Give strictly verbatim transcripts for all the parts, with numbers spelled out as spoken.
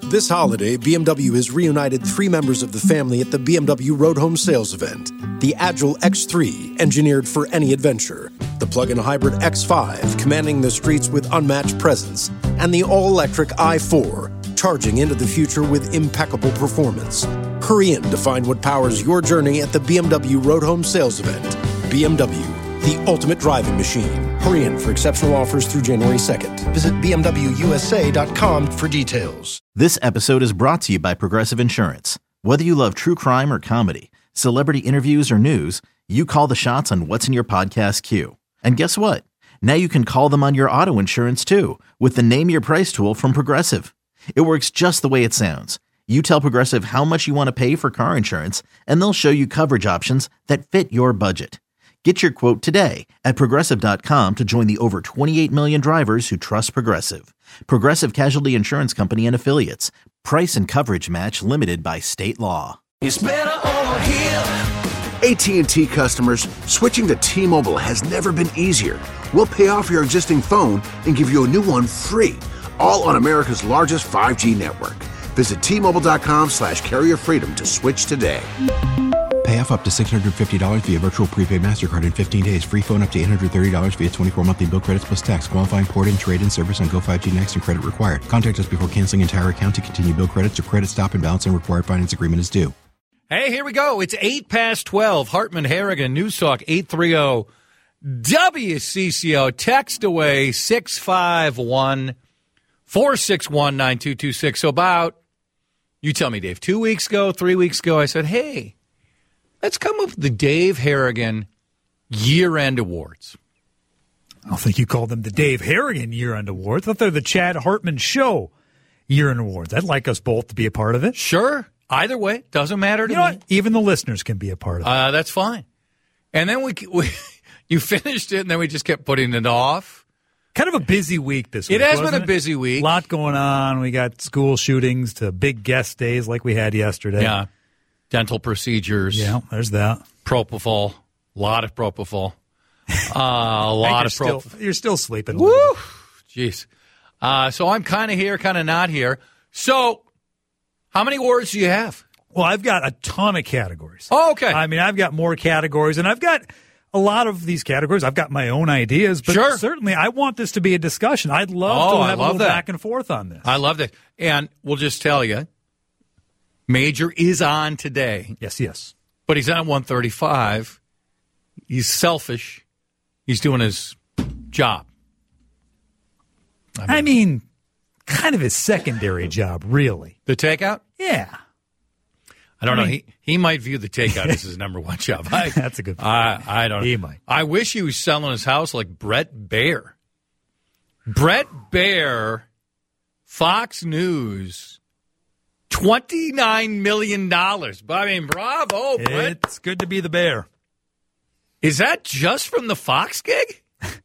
This holiday, B M W has reunited three members of the family at the B M W Road Home Sales event. The Agile X three, engineered for any adventure. The plug-in hybrid X five, commanding the streets with unmatched presence. And the all-electric i four, charging into the future with impeccable performance. Hurry in to find what powers your journey at the B M W Road Home Sales event. B M W, the ultimate driving machine. Hurry in for exceptional offers through January second. Visit B M W U S A dot com for details. This episode is brought to you by Progressive Insurance. Whether you love true crime or comedy, celebrity interviews or news, you call the shots on what's in your podcast queue. And guess what? Now you can call them on your auto insurance too with the Name Your Price tool from Progressive. It works just the way it sounds. You tell Progressive how much you want to pay for car insurance, and they'll show you coverage options that fit your budget. Get your quote today at Progressive dot com to join the over twenty-eight million drivers who trust Progressive. Progressive Casualty Insurance Company and Affiliates. Price and coverage match limited by state law. It's better over here. A T and T customers, switching to T-Mobile has never been easier. We'll pay off your existing phone and give you a new one free, all on America's largest five G network. Visit T Mobile dot com slash carrier freedom to switch today. Pay off up to six hundred fifty dollars via virtual prepaid MasterCard in fifteen days. Free phone up to eight hundred thirty dollars via twenty-four monthly bill credits plus tax. Qualifying port-in, trade-in service on Go five G Next and credit required. Contact us before canceling entire account to continue bill credits or credit stop and balance and required finance agreement is due. Hey, here we go. It's eight past twelve. Hartman Harrigan, News Talk eight thirty W C C O. Text away six five one, four six one, nine two two six. So about, you tell me, Dave, two weeks ago, three weeks ago, I said, hey, let's come up with the Dave Harrigan Year-End Awards. I don't think you called them the Dave Harrigan Year-End Awards. I thought they're the Chad Hartman Show Year-End Awards. I'd like us both to be a part of it. Sure. Either way. Doesn't matter to you know me. What? Even the listeners can be a part of it. Uh, that's fine. And then we, we you finished it, and then we just kept putting it off. Kind of a busy week this week. It has been a it? busy week. A lot going on. We got school shootings to big guest days like we had yesterday. Yeah. Dental procedures. Yeah, there's that. Propofol. A lot of propofol. Uh, a lot of propofol. Still, you're still sleeping. Woo! Jeez. Uh, so I'm kind of here, kind of not here. So how many awards do you have? Well, I've got a ton of categories. Oh, okay. I mean, I've got more categories, and I've got a lot of these categories. I've got my own ideas, but sure. certainly I want this to be a discussion. I'd love oh, to have I love a little that. back and forth on this. I love that. And we'll just tell you, Major is on today. Yes, yes. But he's on one thirty-five. He's selfish. He's doing his job. I mean, I mean kind of his secondary job, really. The takeout? Yeah. I don't I know. mean, He he might view the takeout as his number one job. I, That's a good point. I, I don't know. He might. I wish he was selling his house like Brett Baer. Brett Baer, Fox News, twenty-nine million dollars. I mean, bravo, Brett. It's good to be the bear. Is that just from the Fox gig?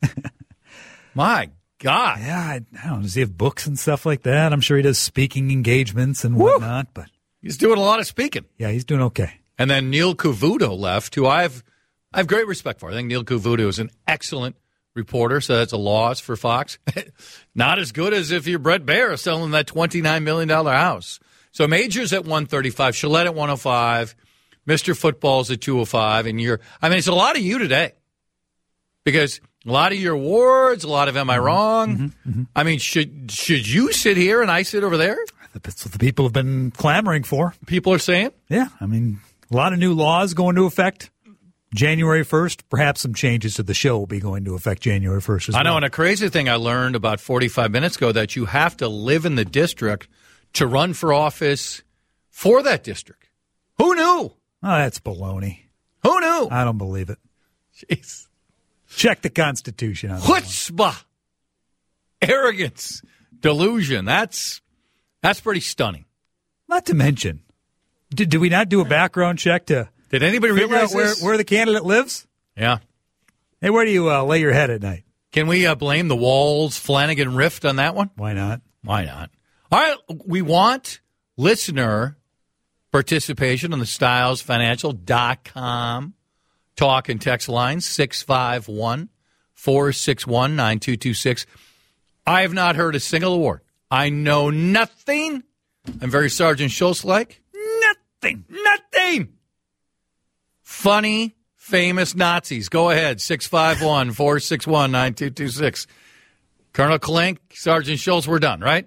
My God. Yeah, I, I don't know. Does he have books and stuff like that? I'm sure he does speaking engagements and whatnot, Woo. but He's doing a lot of speaking. Yeah, he's doing okay. And then Neil Cavuto left, who I have, I have great respect for. I think Neil Cavuto is an excellent reporter, so that's a loss for Fox. Not as good as if you're Brett Baer selling that twenty-nine million dollars house. So Major's at one thirty-five, Shalette at one oh five, Mister Football's at two oh five, and you're, I mean, it's a lot of you today. Because a lot of your awards, a lot of am I wrong? Mm-hmm, mm-hmm. I mean, should should you sit here and I sit over there? That's what the people have been clamoring for. People are saying? Yeah, I mean, a lot of new laws go into effect January first. Perhaps some changes to the show will be going to effect January first as well. I know, and a crazy thing I learned about forty-five minutes ago that you have to live in the district to run for office for that district. Who knew? Oh, that's baloney. Who knew? I don't believe it. Jeez. Check the Constitution on that Chutzpah. Arrogance. Delusion. That's that's pretty stunning. Not to mention, did, did we not do a background check to Did anybody figure realize out where, this? where the candidate lives? Yeah. Hey, where do you uh, lay your head at night? Can we uh, blame the Walls-Flanagan rift on that one? Why not? Why not? All right, we want listener participation on the Styles Financial dot com talk and text line six five one, four six one, nine two two six. I have not heard a single award. I know nothing I'm very Sergeant Schultz-like. Nothing. Nothing. Funny, famous Nazis. Go ahead, six five one, four six one, nine two two six. Colonel Klink, Sergeant Schultz, we're done, right?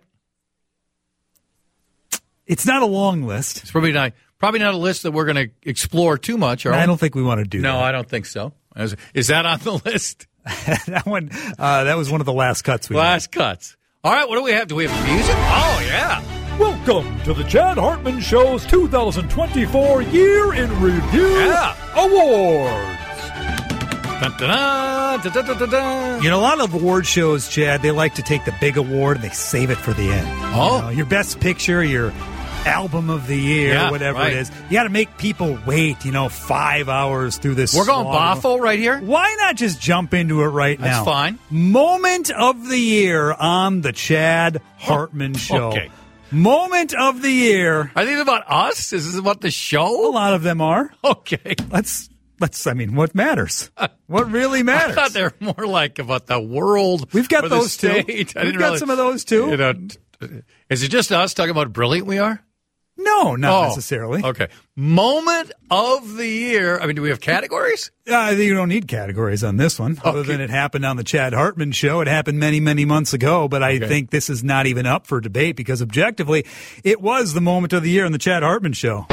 It's not a long list. It's probably not, probably not a list that we're going to explore too much, are I we? don't think we want to do No, that. I don't think so. Is, is that on the list? that one, uh, that was one of the last cuts we Last cuts. All right, what do we have? Do we have music? Oh, yeah. had. Welcome to the Chad Hartman Show's two thousand twenty-four Year in Review Yeah. Awards. Dun, dun, dun, dun, dun, dun, dun. You know, a lot of award shows, Chad, they like to take the big award and they save it for the end. Oh. You know, your best picture, your album of the year, Yeah, whatever right. it is. You got to make people wait, you know, five hours through this. We're going slog. Boffo right here? Why not just jump into it right That's now? fine. Moment of the year on the Chad Hartman Show. Okay. Moment of the year. Are these about us? Is this about the A show? lot of them are. Okay. Let's, let's, I mean, what matters? What really I matters? thought they were more like about the world. We've got or the those too. state. I We've didn't got really- some of those too. You know, t- is it just us talking about how brilliant we are? No, not Oh, necessarily. Okay. Moment of the year. I mean, do we have categories? Uh, you don't need categories on this one, other Okay. than it happened on the Chad Hartman Show. It happened many, many months ago, but I Okay. think this is not even up for debate because objectively, it was the moment of the year on the Chad Hartman Show.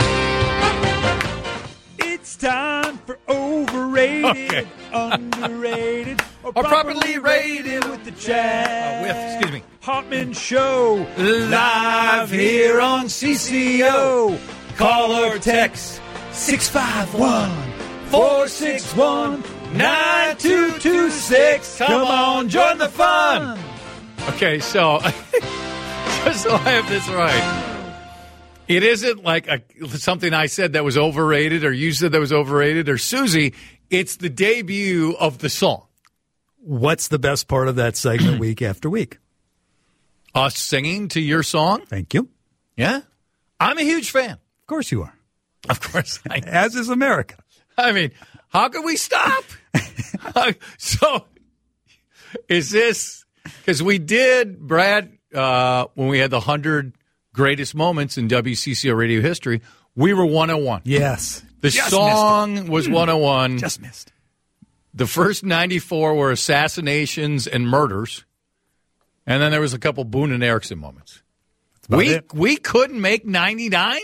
It's time for overrated, Okay. underrated, or, Or properly rated. with the Chad Uh, with, excuse me. Hartman Show. Live here on C C O. Call or text six five one, four six one, nine two two six. Come on, join the fun. Okay, so just so I have this right. It isn't like a, something I said that was overrated or you said that was overrated or Susie. It's the debut of the song. What's the best part of that segment week after week? Us singing to your song. Thank you. Yeah. I'm a huge fan. Of course you are. Of course I am. As is America. I mean, how could we stop? So, is this because we did, Brad, uh, when we had the one hundred greatest moments in W C C O radio history, we were one oh one. Yes. The Just song was one oh one. Just missed. The first ninety-four were assassinations and murders. And then there was a couple Boone and Erickson moments. about We it. we couldn't make ninety-nine?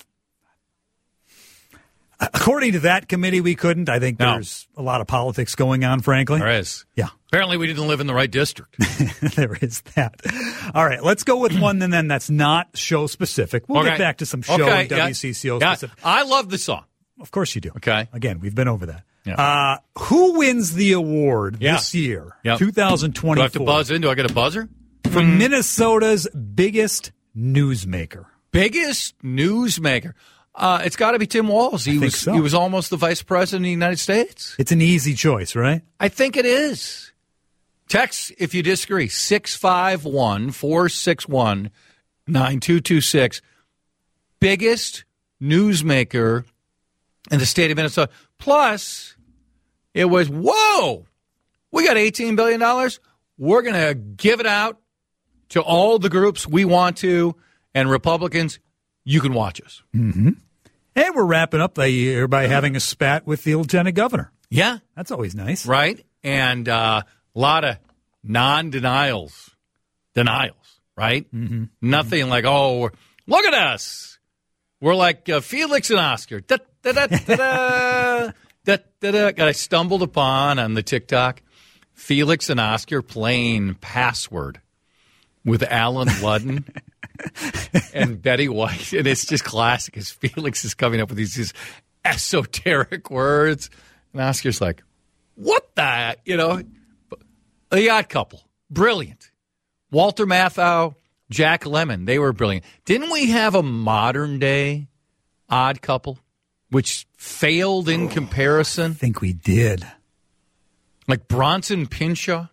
According to that committee, we couldn't. I think No. there's a lot of politics going on, frankly. There is. Yeah, Apparently we didn't live in the right district. there is that. All right, let's go with one and then that's not show specific. We'll Okay. get back to some show Okay, and yeah. W C C O Yeah. specific. I love the song. Of course you do. Okay. Again, we've been over that. Yeah. Uh, who wins the award Yeah. this year, Yep. two thousand Do I twenty-four, have to buzz in? Do I get a buzzer? for Minnesota's biggest newsmaker? Biggest newsmaker. Uh, it's got to be Tim Walz. He think was so. he was almost the vice president of the United States. It's an easy choice, right? I think it is. Text if you disagree. six five one, four six one, nine two two six. Biggest newsmaker in the state of Minnesota. Plus, it was, whoa, we got eighteen billion dollars. We're going to give it out to all the groups we want to, and Republicans, you can watch us. And we're wrapping up the year by having a spat with the lieutenant governor. Yeah, That's always nice. right? And uh, a lot of non-denials, denials, right? Mm-hmm. Nothing like, oh, we're, look at us. We're like uh, Felix and Oscar. Da, da, da, da, da, da, da, da. I stumbled upon on the TikTok Felix and Oscar playing Password with Alan Ludden and Betty White. And it's just classic as Felix is coming up with these, these esoteric words. And Oscar's like, what the, you know, The Odd Couple, brilliant. Walter Matthau, Jack Lemmon, they were brilliant. Didn't we have a modern day Odd Couple, which failed in comparison? I think we did. Like Bronson Pinchot?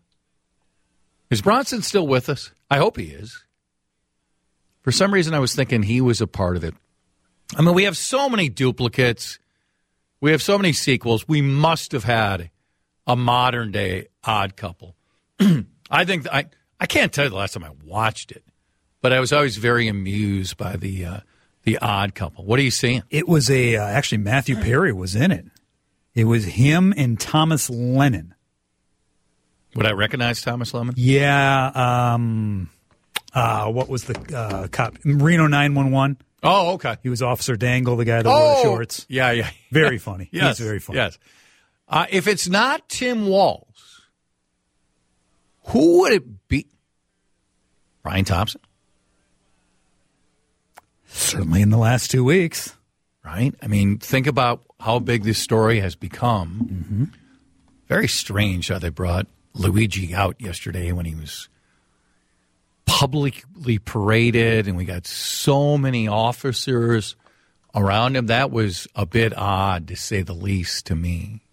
Is Bronson still with us? I hope he is. For some reason, I was thinking he was a part of it. I mean, we have so many duplicates. We have so many sequels. We must have had a modern day Odd Couple. I think I I can't tell you the last time I watched it, but I was always very amused by the uh, the Odd Couple. What are you seeing? It was a uh, actually Matthew Perry was in it. It was him and Thomas Lennon. Would I recognize Thomas Lemon? Yeah. Um, uh, what was the uh, cop? Reno nine one one. Oh, okay. He was Officer Dangle, the guy that oh, wore the shorts. Yeah, yeah. Very funny. Yes, He's very funny. Yes. Uh, if it's not Tim Walz, who would it be? Brian Thompson? Certainly in the last two weeks. Right? I mean, think about how big this story has become. Mm-hmm. Very strange how they brought Luigi out yesterday when he was publicly paraded and we got so many officers around him. That was a bit odd, to say the least, to me.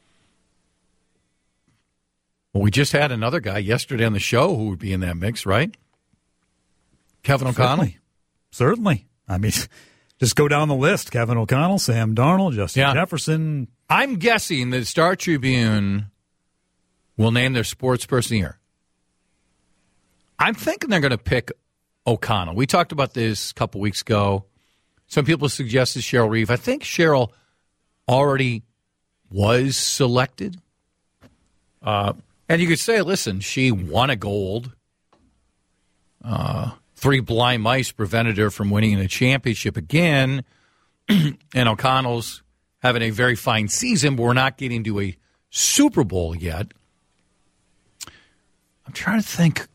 Well, we just had another guy yesterday on the show who would be in that mix, right? Kevin O'Connell? Certainly. Certainly. I mean, just go down the list. Kevin O'Connell, Sam Darnold, Justin Yeah. Jefferson. I'm guessing the Star Tribune will name their sports person of the year. I'm thinking they're going to pick O'Connell. We talked about this a couple weeks ago. Some people suggested Cheryl Reeve. I think Cheryl already was selected. Uh, and you could say, listen, she won a gold. Uh, three blind mice prevented her from winning the championship again. And O'Connell's having a very fine season, but we're not getting to a Super Bowl yet. I'm trying to think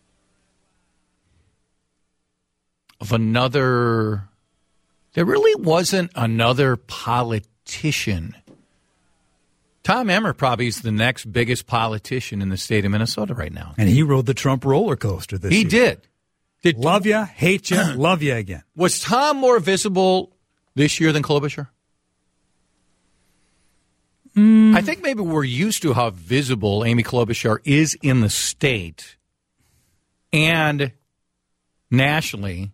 of another. There really wasn't another politician. Tom Emmer probably is the next biggest politician in the state of Minnesota right now. And he rode the Trump roller coaster this He year. did. did. Love you, hate you, love you again. Was Tom more visible this year than Klobuchar? Mm. I think maybe we're used to how visible Amy Klobuchar is in the state and nationally.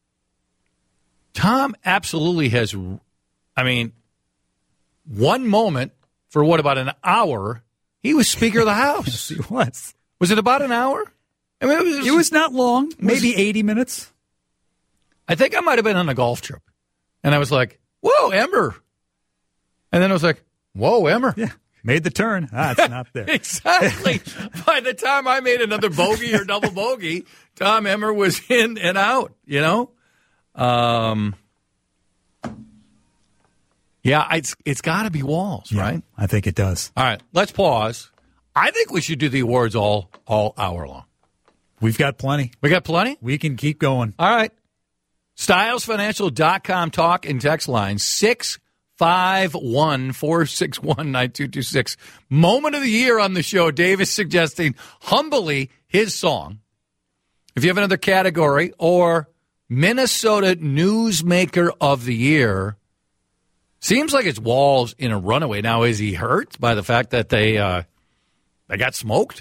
Tom absolutely has, I mean, one moment for what, about an hour, he was Speaker of the House. Yes, he was. Was it about an hour? I mean, it was, It was not long, maybe eighty minutes. I think I might have been on a golf trip. And I was like, whoa, Emmer. And then I was like, whoa, Emmer. Yeah, made the turn. Ah, it's not there. Exactly. By the time I made another bogey or double bogey, Tom Emmer was in and out, you know? Um, yeah, it's it's got to be Walz, Yeah, right? I think it does. All right, let's pause. I think we should do the awards all all hour long. We've got plenty. We got plenty? We can keep going. All right. Stiles Financial dot com talk and text line six five one, four six one, nine two two six. Moment of the year on the show. Dave is suggesting humbly his song. If you have another category, or Minnesota Newsmaker of the Year. Seems like it's Walz in a runaway. Now, is he hurt by the fact that they uh, they got smoked?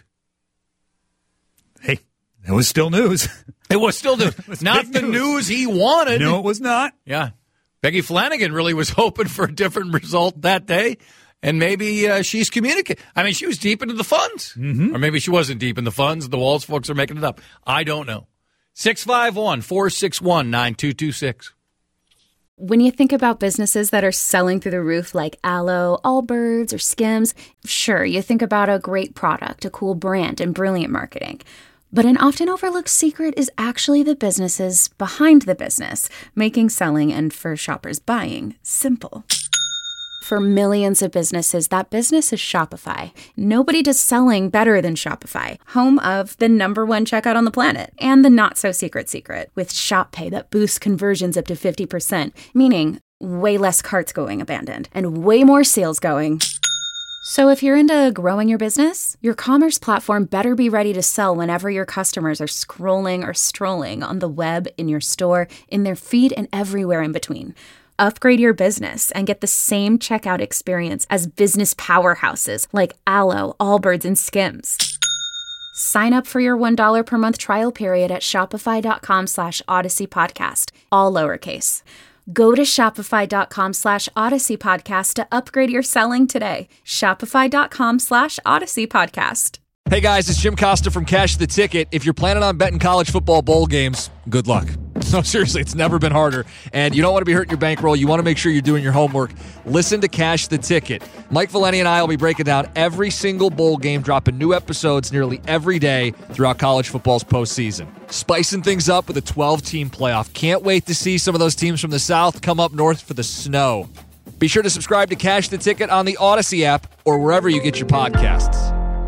Hey, it was still news. It was still news. was Not big the news. news he wanted. No, it was not. Yeah. Becky Flanagan really was hoping for a different result that day, and maybe uh, she's communicating. I mean, she was deep into the funds. Mm-hmm. Or maybe she wasn't deep in the funds. The Walz folks are making it up. I don't know. six five one, four six one, nine two two six. When you think about businesses that are selling through the roof like Aloe, Allbirds, or Skims, sure, you think about a great product, a cool brand, and brilliant marketing. But an often overlooked secret is actually the businesses behind the business, making selling and, for shoppers, buying simple. For millions of businesses, that business is Shopify. Nobody does selling better than Shopify, home of the number one checkout on the planet, and the not-so-secret secret, with Shop Pay that boosts conversions up to fifty percent, meaning way less carts going abandoned, and way more sales going. So if you're into growing your business, your commerce platform better be ready to sell whenever your customers are scrolling or strolling on the web, in your store, in their feed, and everywhere in between. Upgrade your business and get the same checkout experience as business powerhouses like Aloe, Allbirds, and Skims. Sign up for your one dollar per month trial period at shopify.com slash Odyssey Podcast, all lowercase. Go to shopify.com slash Odyssey Podcast to upgrade your selling today. Shopify.com slash Odyssey Podcast. Hey guys, it's Jim Costa from Cash the Ticket. If you're planning on betting college football bowl games, good luck. No, seriously, it's never been harder. And you don't want to be hurting your bankroll. You want to make sure you're doing your homework. Listen to Cash the Ticket. Mike Valeni and I will be breaking down every single bowl game, dropping new episodes nearly every day throughout college football's postseason. Spicing things up with a twelve-team playoff. Can't wait to see some of those teams from the South come up north for the snow. Be sure to subscribe to Cash the Ticket on the Odyssey app or wherever you get your podcasts.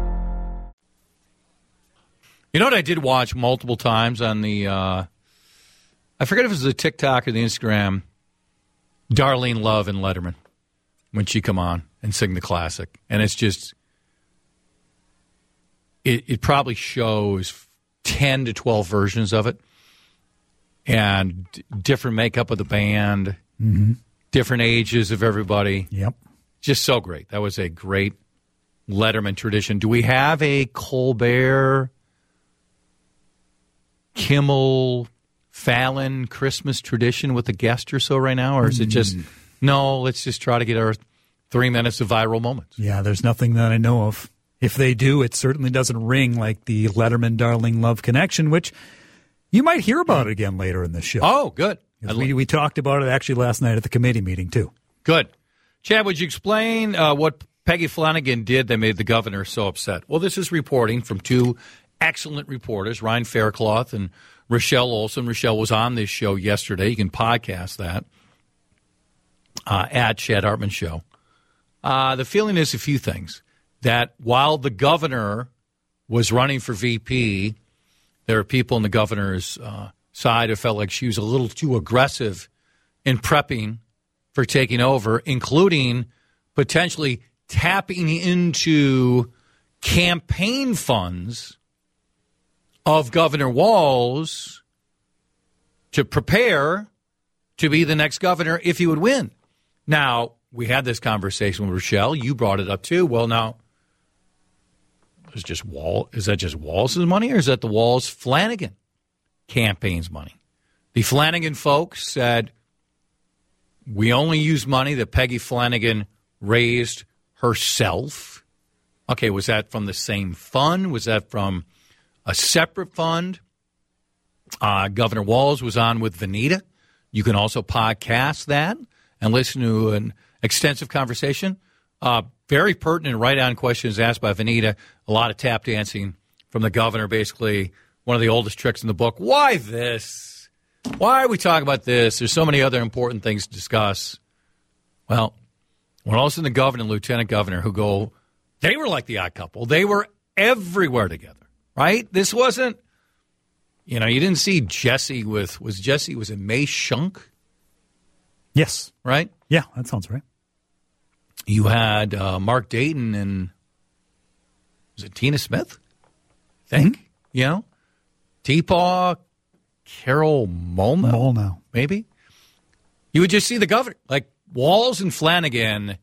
You know what I did watch multiple times on the, uh, I forget if it was the TikTok or the Instagram, Darlene Love and Letterman, when she come on and sing the classic. And it's just, it, it probably shows ten to twelve versions of it. And d- different makeup of the band, Mm-hmm. different ages of everybody. Yep. Just so great. That was a great Letterman tradition. Do we have a Colbert, Kimmel, Fallon Christmas tradition with a guest or so right now? Or is it just, no, let's just try to get our three minutes of viral moments? Yeah, there's nothing that I know of. If they do, it certainly doesn't ring like the Letterman-Darling Love connection, which you might hear about it again later in this show. Oh, good. We, we talked about it actually last night at the committee meeting, too. Good. Chad, would you explain uh, what Peggy Flanagan did that made the governor so upset? Well, this is reporting from two excellent reporters, Ryan Faircloth and Rochelle Olson. Rochelle was on this show yesterday. You can podcast that uh, at Chad Hartman Show. Uh, the feeling is a few things. That while the governor was running for V P, there are people on the governor's uh, side who felt like she was a little too aggressive in prepping for taking over, including potentially tapping into campaign funds of Governor Walz to prepare to be the next governor if he would win. Now, we had this conversation with Rochelle. You brought it up too. Well, now, is just Wall? Is that just Walz's money, or is that the Walz Flanagan campaign's money? The Flanagan folks said, we only use money that Peggy Flanagan raised herself. Okay, was that from the same fund? Was that from a separate fund? Uh, Governor Walz was on with Vanita. You can also podcast that and listen to an extensive conversation. Uh, very pertinent, right-on questions asked by Vanita. A lot of tap dancing from the governor, basically one of the oldest tricks in the book. Why this? Why are we talking about this? There's so many other important things to discuss. Well, when all of a sudden the governor and lieutenant governor who go, they were like the odd couple. They were everywhere together. Right? This wasn't, you know, you didn't see Jesse with, was Jesse, was it May Shunk? Yes. Right? Yeah, that sounds right. You had uh, Mark Dayton and, was it Tina Smith? I think, mm-hmm. You know? T-Paw, Carol Molno? Molno. Maybe? You would just see the governor. Like, Walz and Flanagan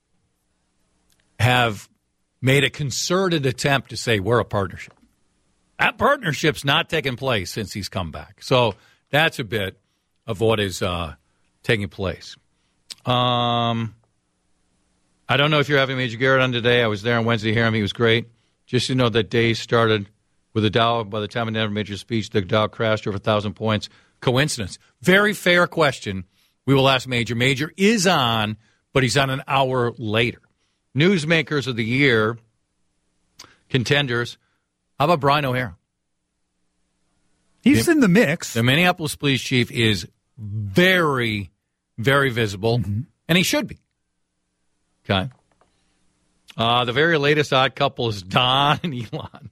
have made a concerted attempt to say we're a partnership. That partnership's not taken place since he's come back. So that's a bit of what is uh, taking place. Um, I don't know if you're having Major Garrett on today. I was there on Wednesday to hear him. He was great. Just to know that day started with the Dow. By the time I never made your speech, the Dow crashed over one thousand points. Coincidence. Very fair question. We will ask Major. Major is on, but he's on an hour later. Newsmakers of the year, contenders. How about Brian O'Hara? He's the, in the mix. The Minneapolis police chief is very, very visible, mm-hmm. and he should be. Okay. Uh, the very latest odd couple is Don and Elon.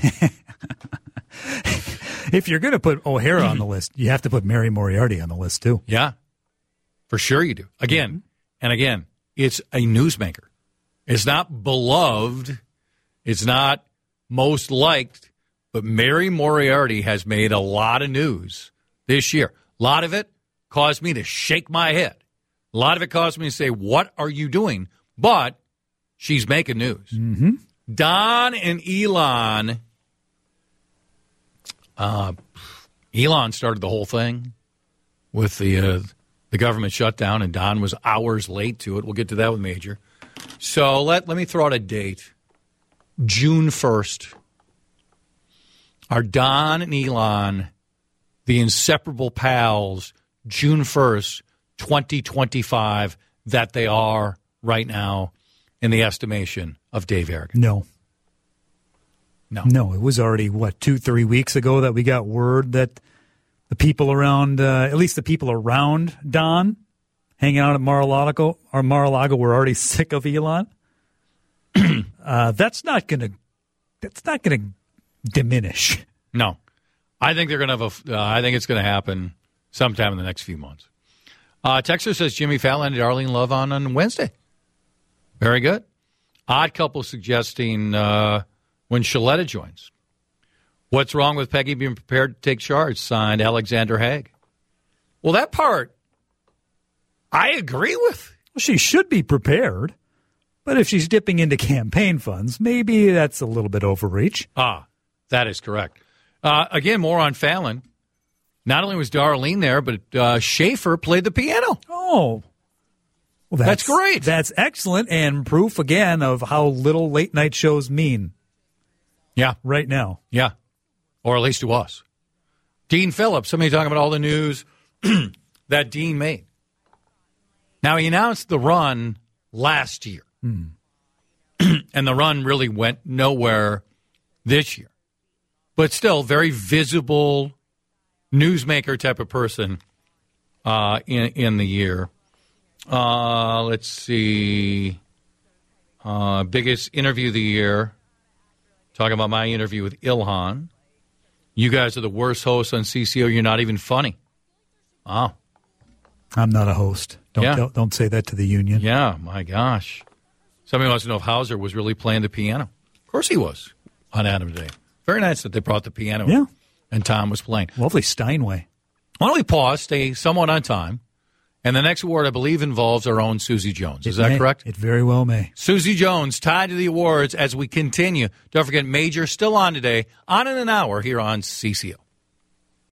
If you're going to put O'Hara on the list, you have to put Mary Moriarty on the list, too. Yeah, for sure you do. Again, mm-hmm. and again, it's a newsmaker. It's not beloved. It's not most liked, but Mary Moriarty has made a lot of news this year. A lot of it caused me to shake my head. A lot of it caused me to say, what are you doing? But she's making news. Mm-hmm. Don and Elon, uh, Elon started the whole thing with the uh, the government shutdown, and Don was hours late to it. We'll get to that with Major. So let, let me throw out a date. June first, are Don and Elon, the inseparable pals, June first, twenty twenty-five, that they are right now in the estimation of Dave Aragon? No. No. No, it was already, what, two, three weeks ago that we got word that the people around, uh, at least the people around Don, hanging out at Mar-a-Lago, or Mar-a-Lago were already sick of Elon. uh, that's not going to, that's not going to diminish. No. I think they're going to have a, uh, I think it's going to happen sometime in the next few months. Uh, Texter says Jimmy Fallon and Darlene Love on on Wednesday. Very good. Odd Couple suggesting uh, when Shaletta joins. What's wrong with Peggy being prepared to take charge? Signed, Alexander Haig. Well, that part I agree with. Well, she should be prepared. But if she's dipping into campaign funds, maybe that's a little bit overreach. Ah, that is correct. Uh, again, more on Fallon. Not only was Darlene there, but uh, Schaefer played the piano. Oh. Well, that's, that's great. That's excellent and proof, again, of how little late-night shows mean. Yeah. Right now. Yeah. Or at least to us. Dean Phillips, somebody talking about all the news that Dean made. Now, he announced the run last year. Hmm. And the run really went nowhere this year. But still, very visible newsmaker type of person uh, in, in the year. Uh, let's see. Uh, biggest interview of the year. Talking about my interview with Ilhan. You guys are the worst hosts on C C O. You're not even funny. Wow. I'm not a host. Don't, Yeah. don't don't say that to the union. Yeah, my gosh. Somebody wants to know if Hauser was really playing the piano. Of course he was on Adam Day. Very nice that they brought the piano Yeah. in and Tom was playing. Lovely Steinway. Why don't we pause, stay somewhat on time, and the next award, I believe, involves our own Susie Jones. Is It that may- correct? It very well may. Susie Jones tied to the awards as we continue. Don't forget, Major still on today, on in an hour here on C C O.